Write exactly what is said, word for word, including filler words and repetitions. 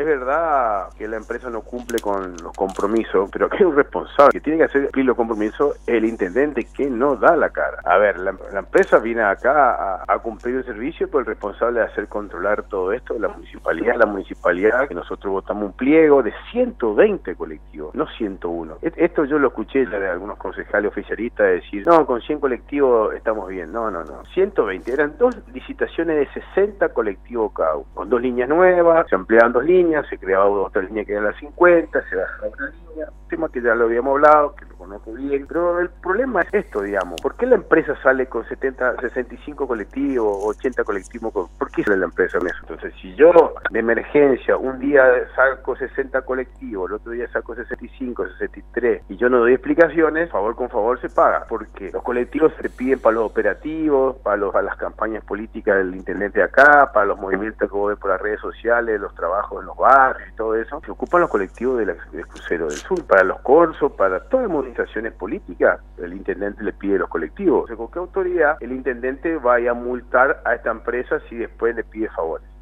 es verdad que la empresa no cumple con los compromisos, pero que hay un responsable que tiene que hacer cumplir los compromisos, el intendente, que no da la cara. A ver, la, la empresa viene acá a, a cumplir el servicio, pero el responsable de hacer controlar todo esto, la municipalidad, la municipalidad, que nosotros votamos un pliego de ciento veinte colectivos, no ciento uno. Esto yo lo escuché de algunos concejales oficialistas decir, no, con cien colectivos estamos bien. No, no, no. ciento veinte, eran dos licitaciones de sesenta colectivos cada uno, con dos líneas nuevas, se ampliaban dos líneas, se creaba otra línea que era la cincuenta, se bajaba otra línea, tema que ya lo habíamos hablado, que lo conozco bien, pero el problema es esto, digamos, ¿por qué la empresa sale con setenta, sesenta y cinco colectivos, ochenta colectivos? ¿Por qué sale la empresa en eso? Entonces, si yo de emergencia un día saco sesenta colectivos, el otro día saco sesenta y cinco, sesenta y tres, y yo no doy explicaciones, favor con favor se paga, porque los colectivos se piden para los operativos, para, los, para las campañas políticas del intendente de acá, para los movimientos que vos ves por las redes sociales, los trabajos en los barrios y todo eso, se ocupan los colectivos de la, del Crucero del Sur, para los corsos, para todas las movilizaciones políticas, el intendente le pide los colectivos. O sea, ¿con qué autoridad el intendente vaya a multar a esta empresa si después le pide favores?